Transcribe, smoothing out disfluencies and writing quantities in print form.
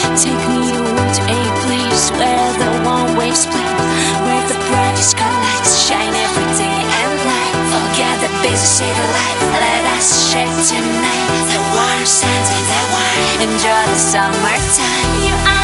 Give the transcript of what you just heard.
Take me away to a place where the warm waves play, where the brightest lights shine every day and night. Forget the busy city life, let us share tonight. The warm sands and the wine, enjoy the summertime. You are